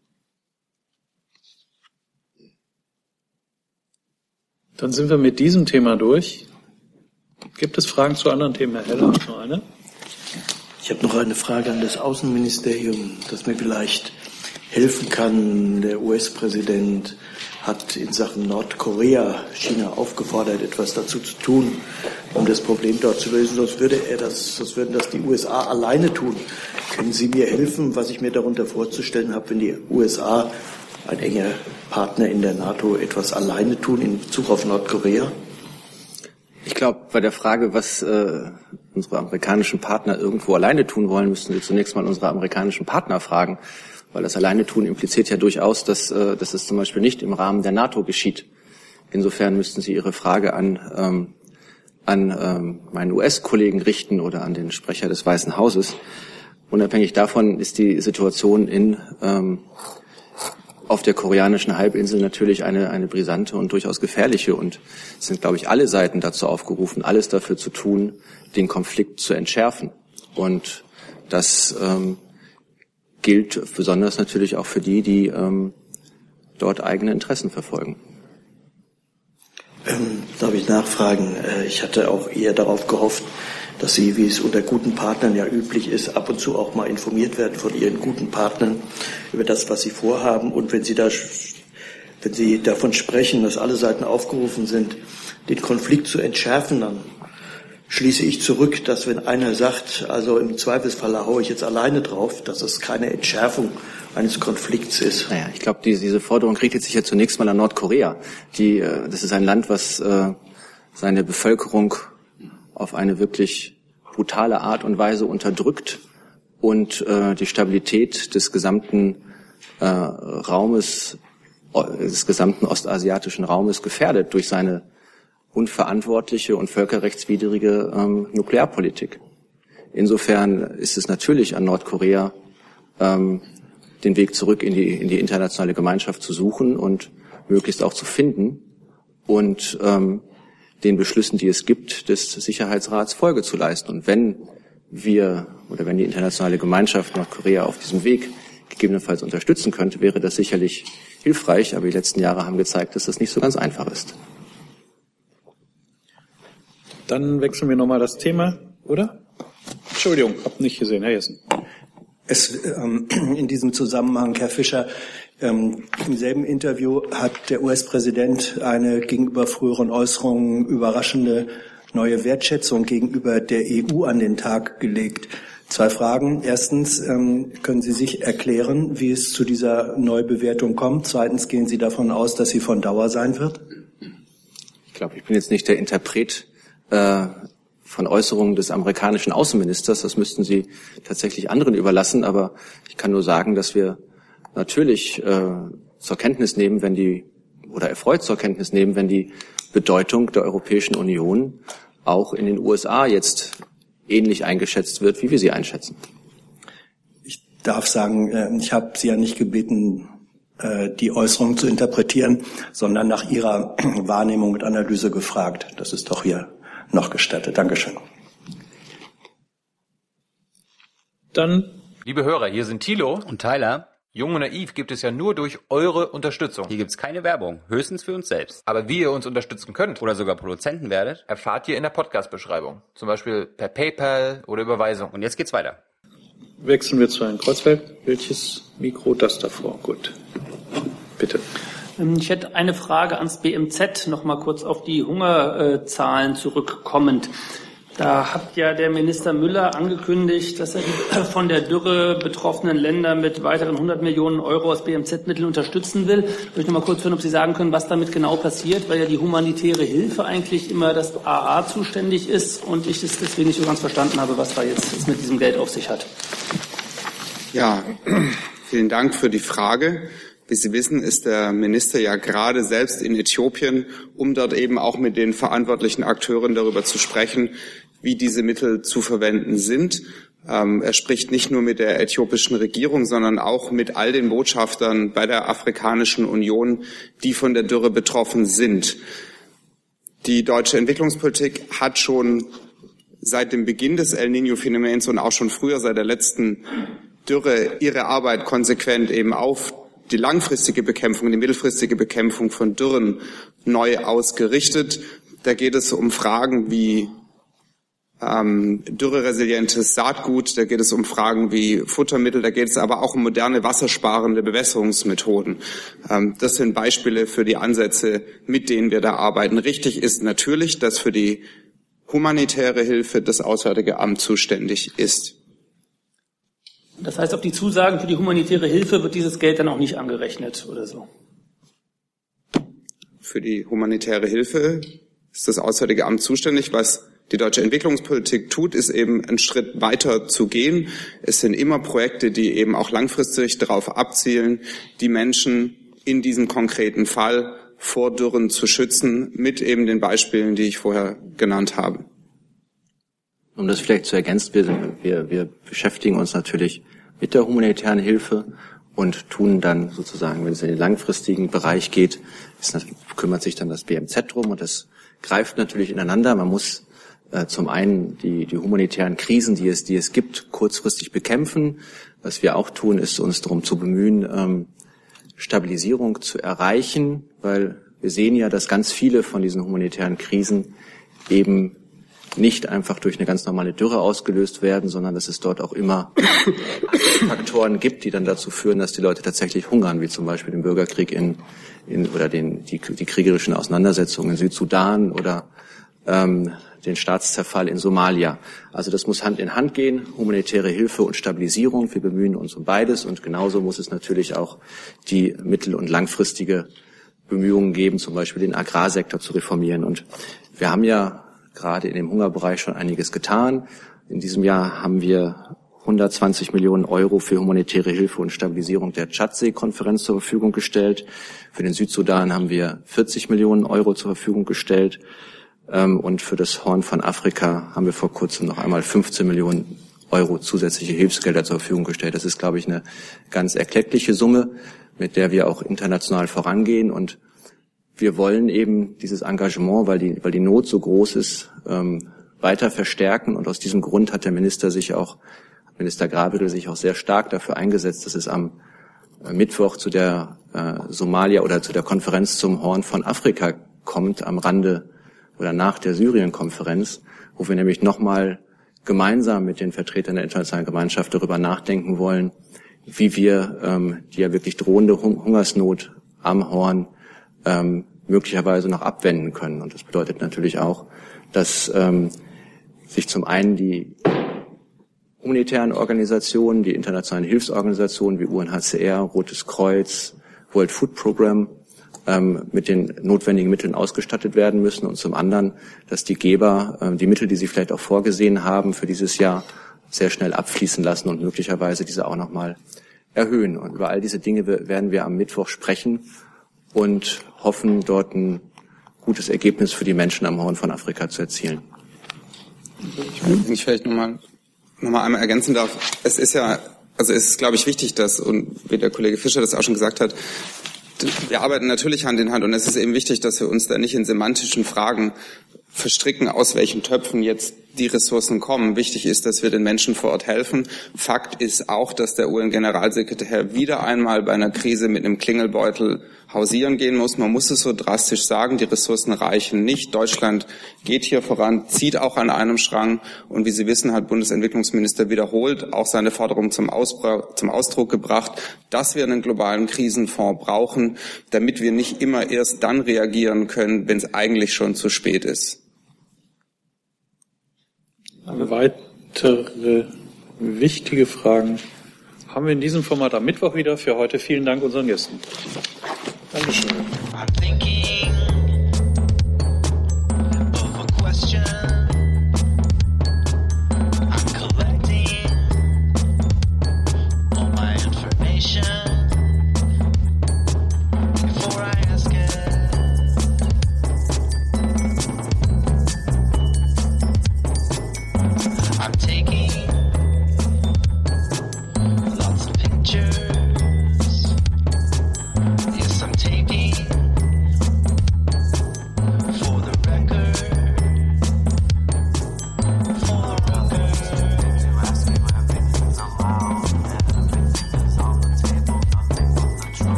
Dann sind wir mit diesem Thema durch. Gibt es Fragen zu anderen Themen, Herr Heller? Noch eine? Ich habe noch eine Frage an das Außenministerium, das mir vielleicht helfen kann. Der U S-Präsident hat in Sachen Nordkorea China aufgefordert, etwas dazu zu tun, um das Problem dort zu lösen. Sonst würde er das, sonst würden das die U S A alleine tun. Können Sie mir helfen, was ich mir darunter vorzustellen habe, wenn die U S A, ein enger Partner in der NATO, etwas alleine tun in Bezug auf Nordkorea? Ich glaube, bei der Frage, was äh, unsere amerikanischen Partner irgendwo alleine tun wollen, müssen wir zunächst mal unsere amerikanischen Partner fragen, weil das alleine tun impliziert ja durchaus, dass, äh, dass es zum Beispiel nicht im Rahmen der NATO geschieht. Insofern müssten Sie Ihre Frage an, ähm, an ähm, meinen U S-Kollegen richten oder an den Sprecher des Weißen Hauses. Unabhängig davon ist die Situation in ähm, auf der koreanischen Halbinsel natürlich eine, eine brisante und durchaus gefährliche. Und es sind, glaube ich, alle Seiten dazu aufgerufen, alles dafür zu tun, den Konflikt zu entschärfen. Und das ähm, gilt besonders natürlich auch für die, die ähm, dort eigene Interessen verfolgen. Ähm, darf ich nachfragen? Ich hatte auch eher darauf gehofft, dass Sie, wie es unter guten Partnern ja üblich ist, ab und zu auch mal informiert werden von Ihren guten Partnern über das, was Sie vorhaben. Und wenn Sie da, wenn Sie davon sprechen, dass alle Seiten aufgerufen sind, den Konflikt zu entschärfen, dann schließe ich zurück, dass wenn einer sagt, also im Zweifelsfall haue ich jetzt alleine drauf, dass es keine Entschärfung eines Konflikts ist. Naja, ich glaube, diese, diese Forderung richtet sich ja zunächst mal an Nordkorea. Die, das ist ein Land, was äh, seine Bevölkerung auf eine wirklich brutale Art und Weise unterdrückt und äh, die Stabilität des gesamten äh, Raumes, des gesamten ostasiatischen Raumes gefährdet durch seine unverantwortliche und völkerrechtswidrige ähm, Nuklearpolitik. Insofern ist es natürlich an Nordkorea, ähm, den Weg zurück in die, in die internationale Gemeinschaft zu suchen und möglichst auch zu finden und ähm, den Beschlüssen, die es gibt, des Sicherheitsrats Folge zu leisten. Und wenn wir oder wenn die internationale Gemeinschaft Nordkorea auf diesem Weg gegebenenfalls unterstützen könnte, wäre das sicherlich hilfreich. Aber die letzten Jahre haben gezeigt, dass das nicht so ganz einfach ist. Dann wechseln wir nochmal das Thema, oder? Entschuldigung, hab nicht gesehen, Herr Jessen. Es, ähm, in diesem Zusammenhang, Herr Fischer, ähm, im selben Interview hat der U S-Präsident eine gegenüber früheren Äußerungen überraschende neue Wertschätzung gegenüber der E U an den Tag gelegt. Zwei Fragen. Erstens, ähm, können Sie sich erklären, wie es zu dieser Neubewertung kommt? Zweitens, gehen Sie davon aus, dass sie von Dauer sein wird? Ich glaube, ich bin jetzt nicht der Interpret äh, von Äußerungen des amerikanischen Außenministers. Das müssten Sie tatsächlich anderen überlassen. Aber ich kann nur sagen, dass wir natürlich äh, zur Kenntnis nehmen, wenn die, oder erfreut zur Kenntnis nehmen, wenn die Bedeutung der Europäischen Union auch in den U S A jetzt ähnlich eingeschätzt wird, wie wir sie einschätzen. Ich darf sagen, ich habe Sie ja nicht gebeten, die Äußerung zu interpretieren, sondern nach Ihrer Wahrnehmung und Analyse gefragt. Das ist doch hier noch gestattet. Dankeschön. Dann, liebe Hörer, hier sind Thilo und Tyler. Jung und Naiv gibt es ja nur durch eure Unterstützung. Hier gibt's keine Werbung, höchstens für uns selbst. Aber wie ihr uns unterstützen könnt oder sogar Produzenten werdet, erfahrt ihr in der Podcast-Beschreibung. Zum Beispiel per PayPal oder Überweisung. Und jetzt geht's weiter. Wechseln wir zu Herrn Kreuzfeld. Welches Mikro? Das davor. Gut. Bitte. Ich hätte eine Frage ans B M Z, noch mal kurz auf die Hungerzahlen zurückkommend. Da hat ja der Minister Müller angekündigt, dass er die von der Dürre betroffenen Länder mit weiteren hundert Millionen Euro aus B M Z-Mitteln unterstützen will. Ich möchte noch mal kurz hören, ob Sie sagen können, was damit genau passiert, weil ja die humanitäre Hilfe eigentlich immer das A A zuständig ist und ich es deswegen nicht so ganz verstanden habe, was da jetzt mit diesem Geld auf sich hat. Ja, vielen Dank für die Frage. Wie Sie wissen, ist der Minister ja gerade selbst in Äthiopien, um dort eben auch mit den verantwortlichen Akteuren darüber zu sprechen, wie diese Mittel zu verwenden sind. Ähm, er spricht nicht nur mit der äthiopischen Regierung, sondern auch mit all den Botschaftern bei der Afrikanischen Union, die von der Dürre betroffen sind. Die deutsche Entwicklungspolitik hat schon seit dem Beginn des El Niño-Phänomens und auch schon früher seit der letzten Dürre ihre Arbeit konsequent eben auf die langfristige Bekämpfung, die mittelfristige Bekämpfung von Dürren neu ausgerichtet. Da geht es um Fragen wie ähm, dürreresilientes Saatgut, da geht es um Fragen wie Futtermittel, da geht es aber auch um moderne wassersparende Bewässerungsmethoden. Ähm, das sind Beispiele für die Ansätze, mit denen wir da arbeiten. Richtig ist natürlich, dass für die humanitäre Hilfe das Auswärtige Amt zuständig ist. Das heißt, auf die Zusagen für die humanitäre Hilfe wird dieses Geld dann auch nicht angerechnet oder so? Für die humanitäre Hilfe ist das Auswärtige Amt zuständig. Was die deutsche Entwicklungspolitik tut, ist eben einen Schritt weiter zu gehen. Es sind immer Projekte, die eben auch langfristig darauf abzielen, die Menschen in diesem konkreten Fall vor Dürren zu schützen, mit eben den Beispielen, die ich vorher genannt habe. Um das vielleicht zu ergänzen, wir, wir, wir beschäftigen uns natürlich mit der humanitären Hilfe und tun dann sozusagen, wenn es in den langfristigen Bereich geht, ist, kümmert sich dann das B M Z drum und das greift natürlich ineinander. Man muss äh, zum einen die, die humanitären Krisen, die es, die es gibt, kurzfristig bekämpfen. Was wir auch tun, ist uns darum zu bemühen, ähm, Stabilisierung zu erreichen, weil wir sehen ja, dass ganz viele von diesen humanitären Krisen eben nicht einfach durch eine ganz normale Dürre ausgelöst werden, sondern dass es dort auch immer Faktoren gibt, die dann dazu führen, dass die Leute tatsächlich hungern, wie zum Beispiel den Bürgerkrieg in, in oder den, die, die kriegerischen Auseinandersetzungen in Südsudan oder ähm, den Staatszerfall in Somalia. Also das muss Hand in Hand gehen, humanitäre Hilfe und Stabilisierung. Wir bemühen uns um beides und genauso muss es natürlich auch die mittel- und langfristige Bemühungen geben, zum Beispiel den Agrarsektor zu reformieren. Und wir haben ja gerade in dem Hungerbereich schon einiges getan. In diesem Jahr haben wir hundertzwanzig Millionen Euro für humanitäre Hilfe und Stabilisierung der Tschadsee-Konferenz zur Verfügung gestellt. Für den Südsudan haben wir vierzig Millionen Euro zur Verfügung gestellt. Und für das Horn von Afrika haben wir vor kurzem noch einmal fünfzehn Millionen Euro zusätzliche Hilfsgelder zur Verfügung gestellt. Das ist, glaube ich, eine ganz erkleckliche Summe, mit der wir auch international vorangehen. Und wir wollen eben dieses Engagement, weil die, weil die Not so groß ist, ähm, weiter verstärken. Und aus diesem Grund hat der Minister sich auch, Minister Gabriel sich auch sehr stark dafür eingesetzt, dass es am Mittwoch zu der äh, Somalia oder zu der Konferenz zum Horn von Afrika kommt, am Rande oder nach der Syrien-Konferenz, wo wir nämlich nochmal gemeinsam mit den Vertretern der internationalen Gemeinschaft darüber nachdenken wollen, wie wir ähm, die ja wirklich drohende Hungersnot am Horn ähm, möglicherweise noch abwenden können. Und das bedeutet natürlich auch, dass ähm, sich zum einen die humanitären Organisationen, die internationalen Hilfsorganisationen wie U N H C R, Rotes Kreuz, World Food Program ähm, mit den notwendigen Mitteln ausgestattet werden müssen und zum anderen, dass die Geber ähm, die Mittel, die sie vielleicht auch vorgesehen haben für dieses Jahr, sehr schnell abfließen lassen und möglicherweise diese auch nochmal erhöhen. Und über all diese Dinge werden wir am Mittwoch sprechen und hoffen, dort ein gutes Ergebnis für die Menschen am Horn von Afrika zu erzielen. Wenn ich vielleicht nochmal noch mal einmal ergänzen darf. Es ist ja, also es ist, glaube ich, wichtig, dass, und wie der Kollege Fischer das auch schon gesagt hat, wir arbeiten natürlich Hand in Hand und es ist eben wichtig, dass wir uns da nicht in semantischen Fragen verstricken, aus welchen Töpfen jetzt die Ressourcen kommen. Wichtig ist, dass wir den Menschen vor Ort helfen. Fakt ist auch, dass der U N-Generalsekretär wieder einmal bei einer Krise mit einem Klingelbeutel hausieren gehen muss. Man muss es so drastisch sagen, die Ressourcen reichen nicht. Deutschland geht hier voran, zieht auch an einem Strang. Und wie Sie wissen, hat Bundesentwicklungsminister wiederholt auch seine Forderung zum, Ausbra- zum Ausdruck gebracht, dass wir einen globalen Krisenfonds brauchen, damit wir nicht immer erst dann reagieren können, wenn es eigentlich schon zu spät ist. Weitere wichtige Fragen haben wir in diesem Format am Mittwoch wieder. Für heute vielen Dank unseren Gästen. Dankeschön.